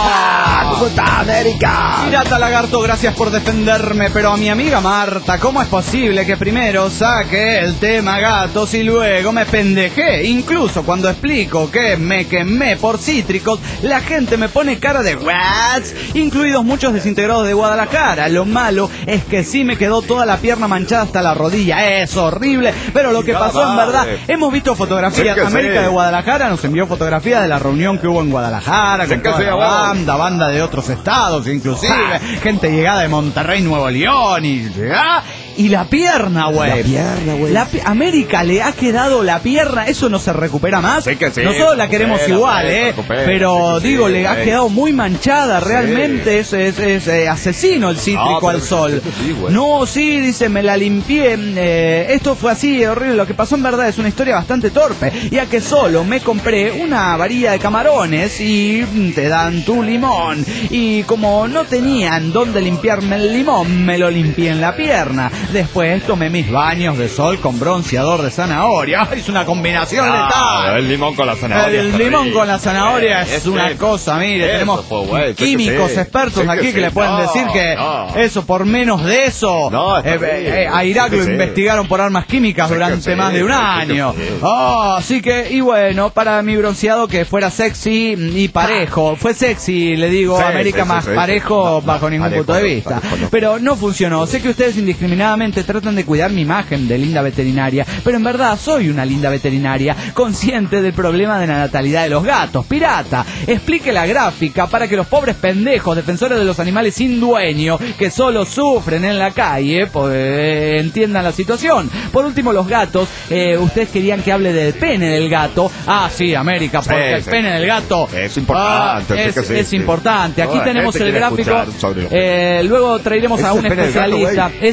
¡Ah! ¿Cómo está América? Pirata Lagarto, gracias por defenderme, pero a mi amiga Marta, ¿cómo es posible que primero saque el tema gatos y luego me pendejé? Incluso cuando explico que me quemé por cítricos, la gente me pone cara de what, incluidos muchos desintegrados de Guadalajara. Lo malo es que sí me quedó toda la pierna manchada hasta la rodilla. Es horrible, pero lo que pasó en verdad, hemos visto fotografías. América de Guadalajara nos envió fotografías de la reunión que hubo en Guadalajara, con toda la banda, banda de otros estados, inclusive, ah. gente llegada de Monterrey, Nuevo León, y, ¿ah? y la pierna, güey. La pierna, güey. América le ha quedado la pierna, eso no se recupera más. Sí que sí, nosotros la queremos igual, eh. Recupera, pero sí digo, sí, le ha quedado muy manchada, realmente sí. es, es, es eh, asesino el cítrico no, al sol. Sí, no, sí, dice, me la limpié, eh, esto fue así, horrible. Lo que pasó en verdad es una historia bastante torpe, ya que solo me compré una varilla de camarones y te dan tu limón, y como no tenían dónde limpiarme el limón, me lo limpié en la pierna. Después tomé mis baños de sol con bronceador de zanahoria. Es una combinación ah, letal. El limón con la zanahoria. El limón con la zanahoria es este, una cosa, mire, eso, tenemos pues, wey, químicos sí. expertos sí aquí que, que le pueden no, decir que no. eso por menos de eso. No, eh, eh, a Irak lo sí. investigaron por armas químicas sí durante sí, más de un año. Sí oh, así que, y bueno, para mi bronceado que fuera sexy y parejo. Fue sexy, le digo, sí, América sí, más sí, parejo sí. bajo no, ningún parejo, punto de vista. Parejo, no. Pero no funcionó. Sé que ustedes indiscriminadamente tratan de cuidar mi imagen de linda veterinaria, pero en verdad soy una linda veterinaria, consciente del problema de la natalidad de los gatos. Pirata, explique la gráfica para que los pobres pendejos defensores de los animales sin dueño, que solo sufren en la calle, pues, eh, entiendan la situación. Por último, los gatos, eh, ustedes querían que hable del pene del gato. Ah, sí, América, porque sí, el sí. pene del gato es importante. Ah, es, es, sí, es sí. importante. Aquí no, tenemos el gráfico. Eh, luego traeremos es a un especialista. Gato, es el pene del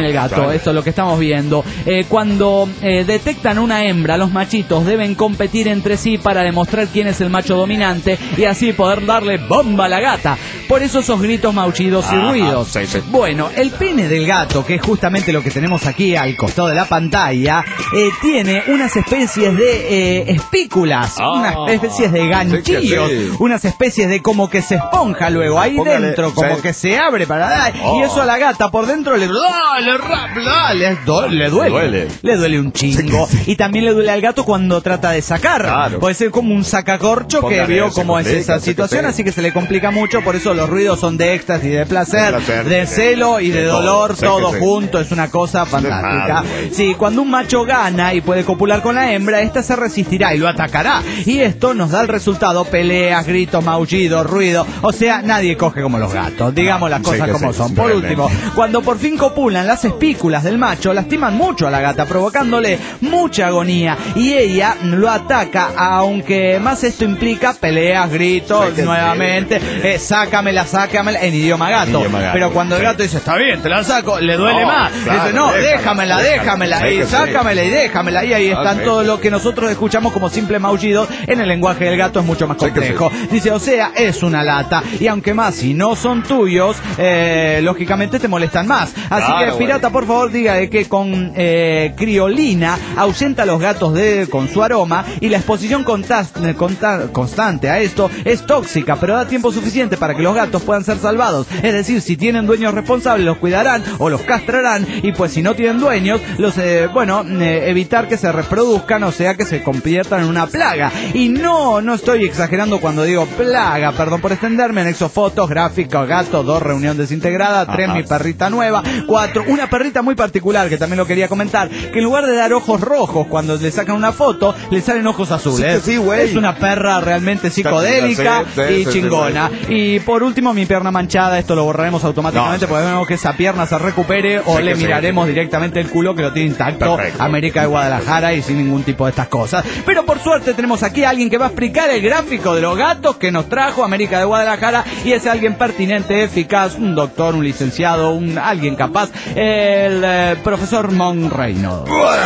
el gato, claro. Eso es lo que estamos viendo. Eh, cuando eh, detectan una hembra, los machitos deben competir entre sí para demostrar quién es el macho dominante y así poder darle bomba a la gata. Por eso esos gritos, maullidos y ah, ruidos. Sí, sí. Bueno, el pene del gato, que es justamente lo que tenemos aquí al costado de la pantalla, eh, tiene unas especies de eh, espículas, ah, unas especies de ganchillos, sí sí. unas especies de como que se esponja luego ahí Póngale, dentro, como sí. que se abre para dar, oh. y eso a la gata por dentro le, ¡oh! le, ¡oh! le, do, le duele, duele, le duele un chingo, sí, sí. y también le duele al gato cuando trata de sacar, claro. puede ser como un sacacorcho Póngale, que vio cómo es esa situación, así que se le complica mucho, por eso los ruidos son de éxtasis, de placer, de, placer, de celo y de, de dolor, todo, todo junto, es una cosa fantástica. Sí, cuando un macho gana y puede copular con la hembra, esta se resistirá y lo atacará, y esto nos da el resultado: peleas, gritos, maullidos, ruido, o sea, nadie coge como los gatos, digamos las cosas sí, como sí, son. Por último, cuando por fin copulan, las espículas del macho lastiman mucho a la gata, provocándole mucha agonía, y ella lo ataca, aunque más esto implica peleas, gritos, sí, nuevamente, sí. eh, sácamela, sácamela, en idioma gato, idioma gato pero cuando sí. el gato dice, está bien, te la saco, le duele no, más, claro, dice, no, déjamela, déjamela, déjamela y sácamela y déjamela, y ahí están okay. todo lo que nosotros escuchamos como simple maullido, en el lenguaje del gato es mucho más complejo. Dice, o sea, es una lata, y aunque más si no son tuyos, eh, lógicamente te molestan más. Así claro, que, pirata, bueno. por favor, diga que con eh, criolina ahuyenta a los gatos de, con su aroma, y la exposición contas, conta, constante a esto es tóxica, pero da tiempo suficiente para que los gatos puedan ser salvados. Es decir, si tienen dueños responsables, los cuidarán o los castrarán, y pues si no tienen dueños, los, eh, bueno, eh, evitar que se reproduzcan, o sea, que se conviertan en una plaga. Y no, no estoy exagerando cuando digo plaga, perdón por extenderme, anexo fotos, gráficos, gato, dos, reunión desintegrada, tres, mi perrita nueva, cuatro, una perrita muy particular que también lo quería comentar, que en lugar de dar ojos rojos cuando le sacan una foto, le salen ojos azules. Sí, sí, es una perra realmente psicodélica sí, sí, y sí, chingona. Sí, y por último, mi pierna manchada, esto lo borraremos automáticamente, no, porque vemos que esa pierna se recupere, o sí, le miraremos sí, directamente el culo, que lo tiene intacto, perfecto. América de Guadalajara, y sin ningún tipo de estas cosas. Pero por suerte tenemos aquí a alguien que va a explicar el gráfico de los gatos que nos trajo América de Guadalajara, y es alguien pertinente, eficaz, un doctor, un licenciado, un alguien capaz, el eh, profesor Monreino.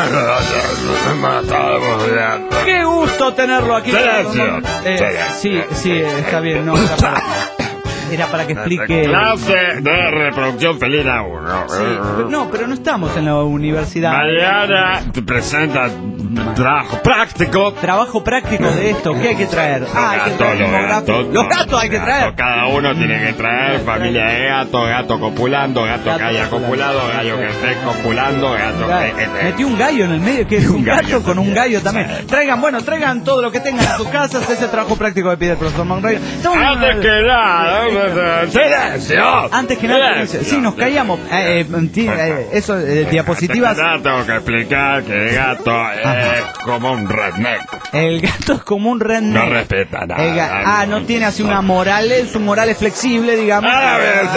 Qué gusto tenerlo aquí. Eh, sí, sí, está bien, no, está para... Era para que explique... Clase de reproducción felina uno. Sí, pero, no, pero no estamos en la universidad. Mariana te presenta trabajo práctico. Trabajo práctico de esto. ¿Qué hay que traer? Ah, hay que traer los gatos. Los gatos hay que traer. Cada uno tiene que traer familia de gato, gato copulando, gato, gato que haya copulado, gallo que esté copulando, gato que... Metí un gallo en el medio, que es un gato con un gallo también. Traigan, bueno, traigan todo lo que tengan en sus casas. Ese trabajo práctico que pide el profesor Monreino. Antes que nada... ¡Silencio! Antes que nada, sí, nos caíamos. Eh, eh, eh, eso, eh, diapositivas. Ya tengo que explicar que el gato es como un redneck. El gato es como un redneck. No respeta nada. Ga- ah, no tiene así una moral, su moral es flexible, digamos. Ah,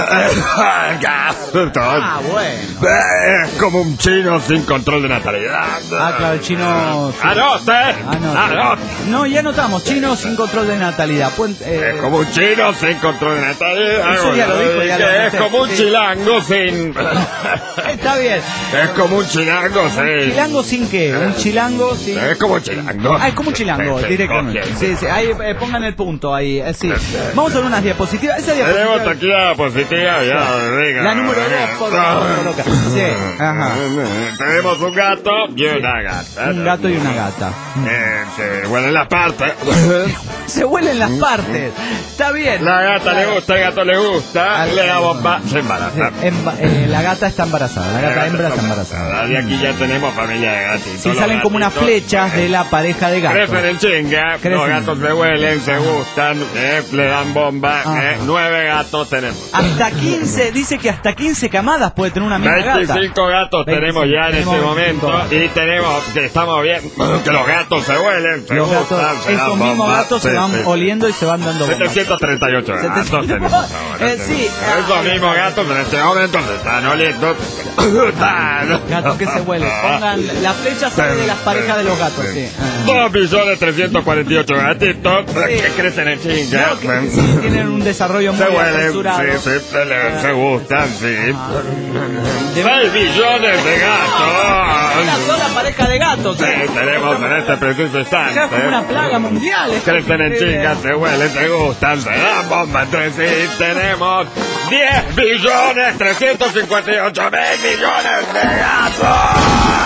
ah, bueno. Es como un chino sin control de natalidad. Ah, claro, el chino. Sí. ¡Anote! Anote. ¡Anote! No, ya notamos, chino sin control de natalidad. Pues, eh... Es como un chino sin control de natalidad. Eso ya lo dijo, ya lo es como un sí. chilango sin... Está bien. Es como un chilango sin... ¿Un chilango sin qué? ¿Un chilango sin...? Es como un chilango. Ah, es como un chilango, sí, directamente. Sí, sí, ahí eh, pongan el punto ahí. Eh, sí. Vamos a ver unas diapositivas. Esa diapositiva... Tenemos aquí la diapositiva, ya, diga. La número dos, por favor. Sí, ajá. Tenemos un gato y una gata. Un gato y una gata. Eh, se huelen las partes. Se huelen las partes. Está bien. La gata le gusta, el gato le gusta, Al, le da bomba, se embaraza. Emba, eh, la gata está embarazada, la gata hembra está embarazada. Y aquí ya tenemos familia de gatitos. Sí, salen como unas flechas de la pareja de gatos. Crecen en chinga, Crecen. Los gatos se huelen, se gustan, eh, le dan bomba. Eh, nueve gatos tenemos. Hasta quince, dice que hasta quince camadas puede tener una misma gata. veinticinco gatos veinticinco, tenemos ya en este momento. Gatos. Y tenemos, que estamos viendo que los gatos se huelen, se los gustan, gatos, se esos dan mismos bomba, gatos se van sí. oliendo y se van dando bombas. setecientos treinta y ocho gatos tenemos ahora. Eh, sí. Esos mismos gatos en este momento se están oliendo. Gatos que se huelen. Pongan la flecha sale de las parejas de los gatos, sí. dos millones trescientos cuarenta y ocho gatitos que crecen en chinga. No, que sí, tienen un desarrollo muy Se huelen, apresurado. sí, sí, se, le- se gustan, sí. seis millones de gatos. Una sola pareja de gatos. Sí, ¿eh? tenemos en este preciso instante. Ya es como una plaga mundial. esto. Crecen en chingas, se huelen, se gustan, se dan bomba. Entonces sí, tenemos diez billones trescientos cincuenta y ocho mil millones de gatos.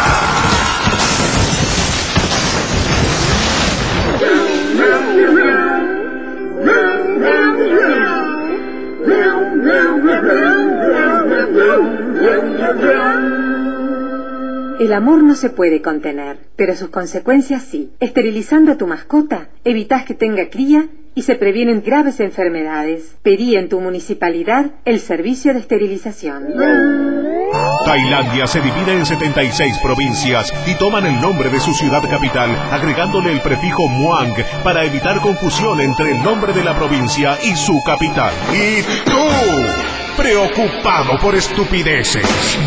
El amor no se puede contener, pero sus consecuencias sí. Esterilizando a tu mascota, evitas que tenga cría y se previenen graves enfermedades. Pedí en tu municipalidad el servicio de esterilización. Tailandia se divide en setenta y seis provincias y toman el nombre de su ciudad capital, agregándole el prefijo Muang para evitar confusión entre el nombre de la provincia y su capital. ¿Y tú? Preocupado por estupideces.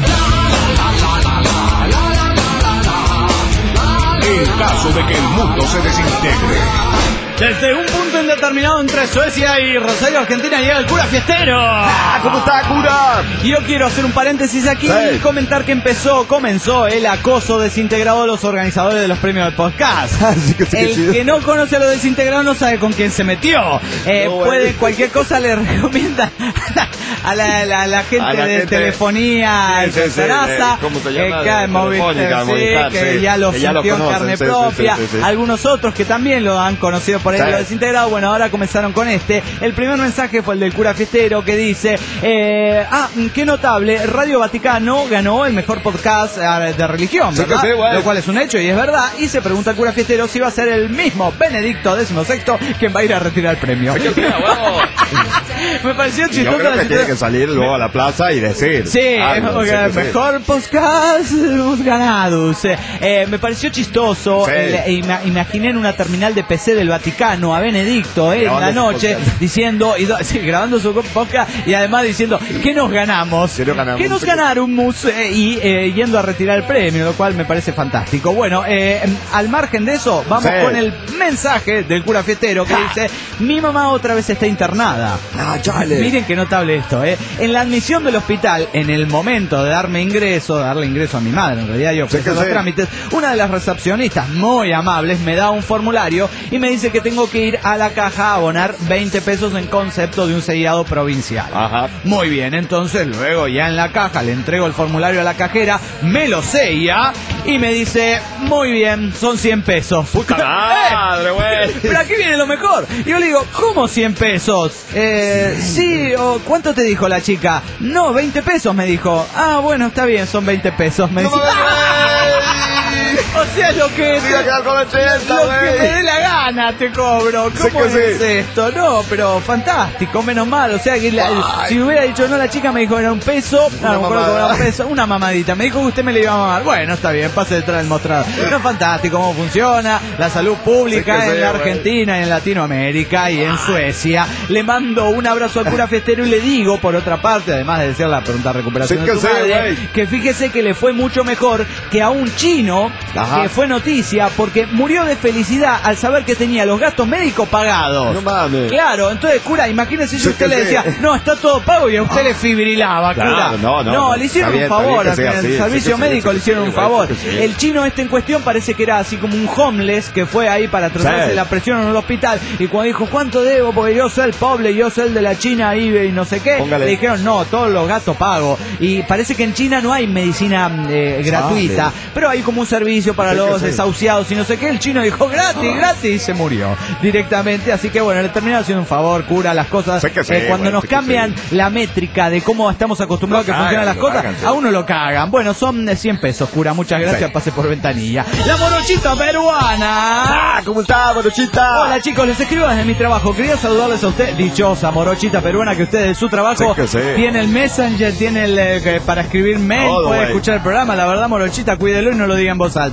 En caso de que el mundo se desintegre. Desde un punto indeterminado entre Suecia y Rosario, Argentina, llega el cura fiestero. Ah, ¿cómo está, cura? Y yo quiero hacer un paréntesis aquí Sí. y comentar que empezó, comenzó el acoso desintegrado de los organizadores de los premios de podcast. Así que sí, El sí. que no conoce a los desintegrados no sabe con quién se metió. Eh, No, puede, eh. cualquier cosa le recomienda a la, la- la gente A la de gente- telefonía, Sí, sí, de sí, Sarasa, eh, ¿cómo se llama? eh, que De Movistar, Telefónica, sí, Movistar, que sí. ya lo Que ya lo sintió en conocen, carne sí, sí, propia. sí, sí, sí. Algunos otros que también lo han conocido por ahí, Sí. los desintegrados. Bueno, ahora comenzaron con este. El primer mensaje fue el del cura fiestero que dice, eh, ah, qué notable, Radio Vaticano ganó el mejor podcast eh, de religión, Sí que ¿verdad? sí, güey. Lo cual es un hecho y es verdad. Y se pregunta el cura fiestero si va a ser el mismo Benedicto decimosexto quien va a ir a retirar el premio. Me pareció Yo chistoso creo la que tiene situación. que salir luego a la plaza y decir. Sí, algo, porque sí, el sí. mejor podcast los ganados. Eh, eh, me pareció chistoso. Sí. el- eh, ima- imaginé en una terminal de P C del Vaticano a Benedicto eh, en la Grabando su noche podcast. diciendo, y do- sí, grabando su podcast y además diciendo, ¿qué nos ganamos? ¿Qué nos ganamos? ¿Qué nos ganamos? Eh, y eh, yendo a retirar el premio, lo cual me parece fantástico. Bueno, eh, al margen de eso, vamos Sí. con el mensaje del cura fiestero que dice, mi mamá otra vez está internada. Ah, chale. Miren qué notable esto, ¿eh? En la admisión del hospital, en el momento de darme ingreso, de darle ingreso a mi madre, en realidad yo Sí, ofrecí que los sí. trámites, una de las recepcionistas muy amables me da un formulario y me dice que tengo que ir a la caja a abonar veinte pesos en concepto de un sellado provincial. Ajá. Muy bien, entonces luego ya en la caja le entrego el formulario a la cajera, me lo sella y me dice, muy bien, son cien pesos. Puta madre, güey. Pero aquí viene lo mejor. Y yo le digo, ¿cómo cien pesos? Eh, sí, o ¿cuánto te dijo la chica? No, veinte pesos me dijo. Ah, bueno, está bien, son veinte pesos. Me dice, o sea, lo que... Sí, a quedar con ochenta, Lo que me güey. dé la gana te cobro. Sí ¿Cómo que es sí. esto? No, pero fantástico, menos mal. O sea, que la- Ay. si hubiera dicho no, la chica me dijo era un peso. No, Una me acuerdo que mamada. era un peso. Una mamadita. Me dijo que usted me le iba a mamar. Bueno, está bien, pase detrás del mostrador. Pero es fantástico cómo funciona la salud pública Sí que en sí, la güey. Argentina, en Latinoamérica y en Suecia. Le mando un abrazo al cura fiestero y le digo, por otra parte, además de decir la pronta recuperación Sí de que su sí, madre, güey. que fíjese que le fue mucho mejor que a un chino Ajá. que fue noticia porque murió de felicidad al saber que tenía los gastos médicos pagados. No mames. Claro, entonces, cura, imagínese si Sí usted que le sí. decía, no, está todo pago y a usted le fibrilaba, Claro, cura. no, no, le hicieron está bien, un favor, está bien que al sea el así, servicio sí que sí, médico sí le hicieron que un sí, favor. sí que sí. El chino este en cuestión parece que era así como un homeless que fue ahí para tratarse Sí. la presión en el hospital y cuando dijo, ¿cuánto debo? Porque yo soy el pobre, yo soy el de la China y, y no sé qué. Póngale. Le dijeron, no, todos los gastos pago. Y parece que en China no hay medicina eh, gratuita, Vale. pero hay como un servicio para Sí que los sí. desahuciados y no sé qué. El chino dijo, gratis, gratis, y se murió directamente. Así que bueno, le terminaron haciendo un favor, cura, las cosas. Sí que sí, eh, cuando bueno, nos sí que cambian la métrica de cómo estamos acostumbrados Lo a que funcionan las cagan, lo cosas, cagan, sí. a uno lo cagan. Bueno, son eh, cien pesos, cura. Muchas gracias, Sí. pase por ventanilla. La morochita peruana. Ah, ¿cómo está, Morochita? Hola chicos, les escribo desde mi trabajo. Quería saludarles a usted, dichosa morochita peruana, que usted de su trabajo Sí que sí. tiene el Messenger, tiene el eh, que para escribir mail, Todo, puede güey. escuchar el programa. La verdad, morochita, cuídelo y no lo diga en voz alta.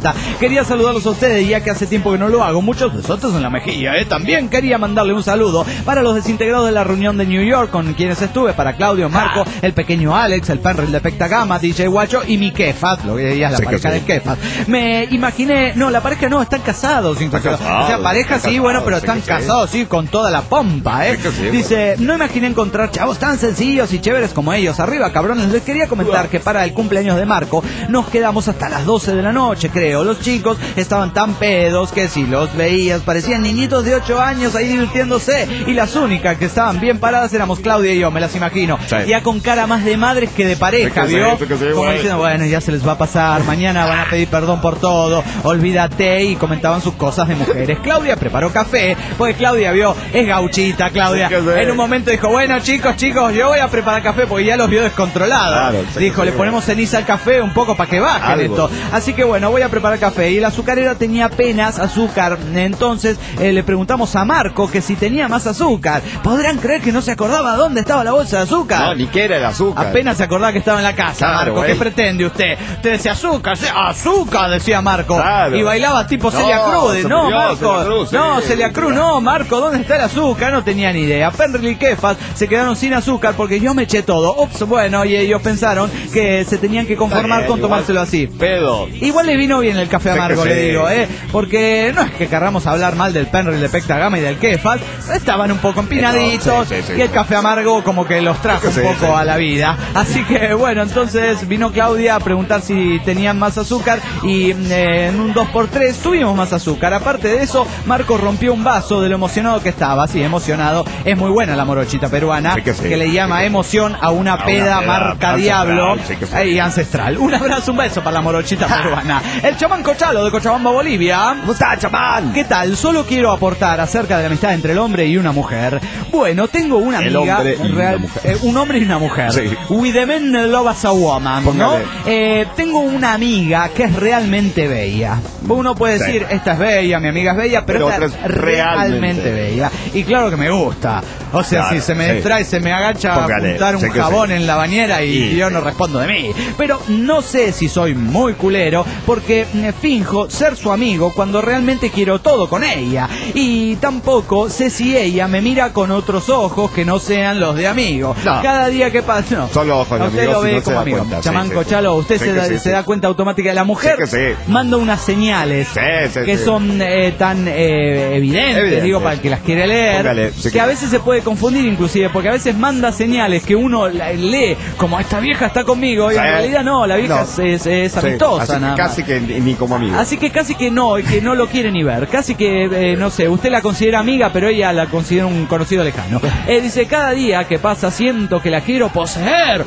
Plata. Quería saludarlos a ustedes, ya que hace tiempo que no lo hago. Muchos besotes en la mejilla, ¿eh? También quería mandarle un saludo para los desintegrados de la reunión de New York con quienes estuve, para Claudio, Marco, ah. el pequeño Alex, el Penril de Pectagama, D J Guacho y mi Kefas, lo que decías, la sí, pareja de Kefas. Me imaginé, no, la pareja no, están casados incluso. O sea, pareja sí, casados, bueno, pero están casados, sí, con toda la pompa, ¿eh? Sí, dice, no imaginé encontrar chavos tan sencillos y chéveres como ellos. Arriba, cabrones, les quería comentar que para el cumpleaños de Marco nos quedamos hasta las doce de la noche, creo. Los chicos estaban tan pedos que si los veías parecían niñitos de ocho años ahí divirtiéndose, y las únicas que estaban bien paradas éramos Claudia y yo, me las imagino. Sí. Ya con cara más de madres que de pareja, sí, ¿vio? Sí, sí, sí, como bueno. Diciendo, bueno, ya se les va a pasar, mañana van a pedir perdón por todo, olvídate, y comentaban sus cosas de mujeres. Claudia preparó café, porque Claudia vio, es gauchita Claudia. Sí, en un momento dijo, bueno chicos, chicos, yo voy a preparar café, porque ya los vio descontrolados. Claro, sí, dijo, sí, le ponemos bueno. ceniza al café un poco para que bajen algo. Esto. Así que bueno, voy a preparar café. Y el azucarera tenía apenas azúcar. Entonces eh, le preguntamos a Marco que si tenía más azúcar. ¿Podrán creer que no se acordaba dónde estaba la bolsa de azúcar? No, ni qué era el azúcar. Apenas se acordaba que estaba en la casa, claro, Marco. ¿Qué pretende usted? Usted decía azúcar, azúcar, decía Marco. Claro. Y bailaba tipo no, Celia Cruz. No, murió, Marco. Celia Cruz, no, sí, Celia Cruz, no, Marco, ¿dónde está el azúcar? No tenía ni idea. Penril y Kefas se quedaron sin azúcar porque yo me eché todo. Ups, bueno, y ellos pensaron que se tenían que conformar con tomárselo así. Pedo. Igual le vino bien el café amargo, le digo, ¿eh? Porque no es que querramos hablar mal del Penril de Pectagama y del Kefas, estaban un poco empinaditos, sí, sí, sí, y el café amargo como que los trajo sí, un poco sí, a la vida. Así que bueno, entonces vino Claudia a preguntar si tenían más azúcar y eh, en un dos por tres tuvimos más azúcar. Aparte de eso, Marco rompió un vaso de lo emocionado que estaba. Sí, emocionado. Es muy buena la morochita peruana, sí que, sí, que le llama sí emoción a una a peda una marca Diablo sí sí y ancestral. Un abrazo, un beso para la morochita peruana. El chamán Cochalo de Cochabamba, Bolivia. ¿Cómo está, chamán? ¿Qué tal? Solo quiero aportar acerca de la amistad entre el hombre y una mujer. Bueno, tengo una el amiga hombre y real, una mujer. Eh, un hombre y una mujer. Sí. With the man loves a woman, ¿no? Eh, tengo una amiga que es realmente bella. Uno puede sí decir, esta es bella, mi amiga es bella, pero, pero esta es realmente, realmente bella. Y claro que me gusta. O sea, claro, si se me sí distrae, se me agacha Póngale, a apuntar un jabón sí en la bañera y, y yo no respondo de mí. Pero no sé si soy muy culero porque finjo ser su amigo cuando realmente quiero todo con ella. Y tampoco sé si ella me mira con otros ojos que no sean los de amigo. No. Cada día que pasa, no. Son los ojos de usted amigos, lo ve no como amigo. Cuenta, Chamán sí, Cochalo, usted sí, se, da, sí, se sí da cuenta automática de la mujer. Sí que sí. Manda unas señales sí, sí, que sí son eh, tan eh, evidentes, Evidente. digo, para el que las quiere leer, Póngale, sí que, que a veces se puede confundir inclusive, porque a veces manda señales que uno lee como esta vieja está conmigo y sí en realidad no, la vieja no es, es, es amistosa. Sí, así nada que casi más. que ni como amigo. Así que casi que no, que no lo quiere ni ver. Casi que, eh, no sé, usted la considera amiga, pero ella la considera un conocido lejano. Eh, dice, cada día que pasa siento que la quiero poseer.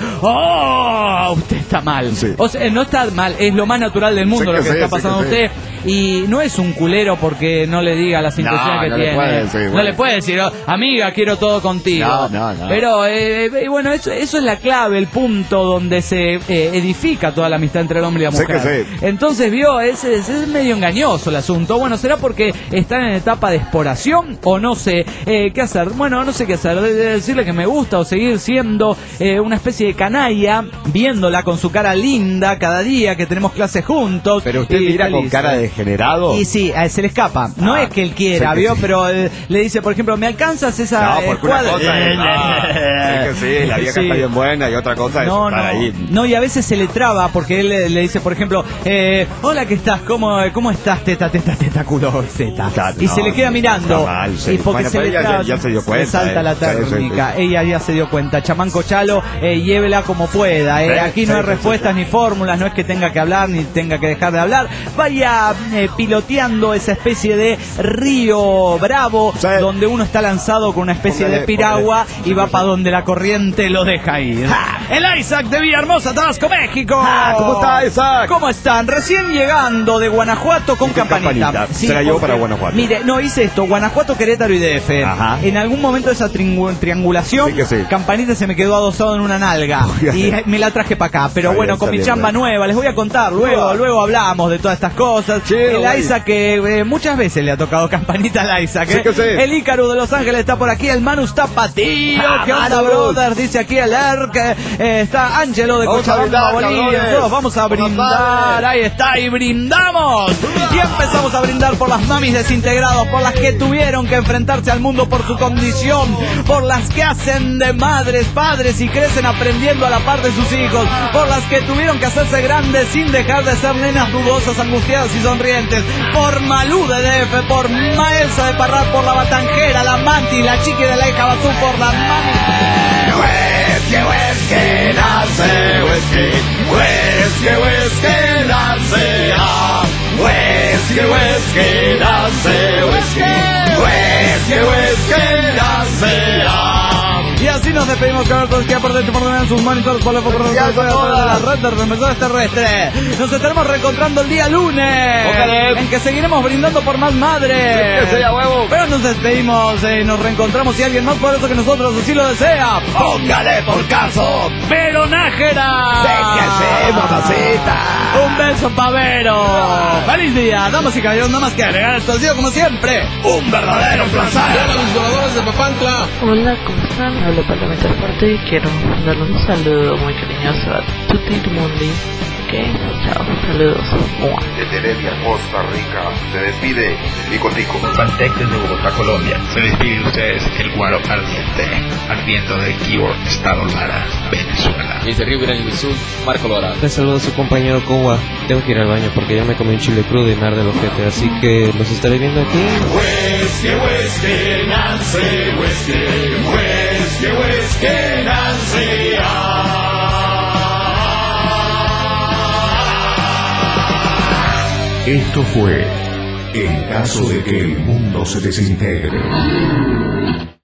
¡Oh! Usted está mal. Sí. O sea, no está mal, es lo más natural del mundo sí lo que sí, está pasando a usted. Sí. Y no es un culero porque no le diga las intenciones no, que no tiene. Le puede decir, bueno. No le puede decir, oh, amiga, quiero todo contigo. No, no, no. Pero, eh, eh, bueno, eso, eso es la clave, el punto donde se eh, edifica toda la amistad entre el hombre y la mujer. Sí que sí. Entonces, vio, es, es, es medio engañoso el asunto. Bueno, ¿será porque están en etapa de exploración o no sé eh, qué hacer? Bueno, no sé qué hacer. De, de decirle que me gusta o seguir siendo eh, una especie de canalla, viéndola con su cara linda cada día que tenemos clases juntos. Pero usted mira feliz, con cara de generado. Y sí, eh, se le escapa. No ah, es que él quiera, ¿vio? Sí. Pero eh, le dice, por ejemplo, ¿me alcanzas esa no, porque una cosa es, ah, sí, que sí, la vieja sí está bien buena y otra cosa no, es para no, ahí. No, y a veces se le traba porque él le, le dice, por ejemplo, eh, hola, ¿qué estás? ¿Cómo, cómo estás, teta, teta, teta, culo, zeta? Claro, y no, se le queda mirando. Mal, sí. Y porque bueno, se le traba, ya, ya se dio cuenta. Le salta eh, la térmica. Sí, sí, sí. Ella ya se dio cuenta. Chamán Cochalo, eh, llévela como pueda. Eh. Sí, Aquí no sí, hay sí, respuestas sí, ni fórmulas, no es que tenga que hablar ni tenga que dejar de hablar. Vaya eh, piloteando esa especie de río bravo, sí, donde uno está lanzado con una especie póngale, de piragua póngale, y va para donde la corriente lo deja ir. ¡Ja! El Isaac de Villahermosa, Tabasco, México. ¡Ja! ¿Cómo está, Isaac? ¿Cómo están? Recién llegando de Guanajuato con campanita. campanita. Sí, se la llevó para Guanajuato. Mire, no, hice esto, Guanajuato, Querétaro y D F. Ajá. En algún momento de esa triangu- triangulación, sí sí. Campanita se me quedó adosado en una nalga y me la traje para acá. Pero está bueno, bien, con mi bien, chamba bien. nueva, les voy a contar, luego, uh. luego hablamos de todas estas cosas. Che, el Isaac que eh, muchas veces le ha tocado campanita al Isaac. ¿eh? Sí sí. El Ícaro de Los Ángeles está por aquí, el Manus Tapatío. Ah, ¿qué onda, brother? Dice aquí el Erk. eh, está Ángelo de Vamos a Cochabamba, brindar, Bolivia. cabrones. Todos vamos a brindar. Ahí está, y brindamos. Y empezamos a brindar por las mamis desintegrados, por las que tuvieron que enfrentarse al mundo por su condición, por las que hacen de madres, padres y crecen aprendiendo a la par de sus hijos, por las que tuvieron que hacerse grandes sin dejar de ser nenas dudosas, angustiadas y sonrientes, por Malú de D F, por Maelsa de Parral, por la Batanjera, la Manti, la Chiqui de la Icabazú, por la mami. Whisky, whisky, nace, whisky, whisky, whisky, nace, ah. Whisky, whisky, nace, whisky, whisky, whisky, nace, ah. Y así nos despedimos con otros que por dentro por dentro en sus monitores por la por de la red de transmisores terrestres. Nos estaremos reencontrando el día lunes, Ojalá. en que seguiremos brindando por más madres. Que sea huevo. Pero nos despedimos, eh, nos reencontramos si alguien más poderoso que nosotros así lo desea. Póngale por caso. ¡Pero Nájera! Sé que sí, mamacita. Un beso, Pavero. ¡Feliz día! Damas y caballeros, nada más que agregar esto ha sido como siempre Un verdadero placer. Los voladores de Papantla. Hola, ¿cómo están? Hablo Parlamento Fuerte y quiero darle un saludo muy cariñoso a Tutti Mundi. Ok, chao, saludos. Mua. Desde Heredia, Costa Rica, se despide Nico Tico. Pantec desde Bogotá, Colombia. Se despide de ustedes el guaro ardiente, al viento de Keyboard, Estado Lara, Venezuela. Desde Río Grande do Sul, Marco Lora. Les saludo a su compañero Kowa. Tengo que ir al baño porque ya me comí un chile crudo y me arde el ojete, así que los estaré viendo aquí. Whisky, whisky, Nancy, whisky, whisky, whisky, Nancy, ah. Esto fue En caso de que el mundo se desintegre.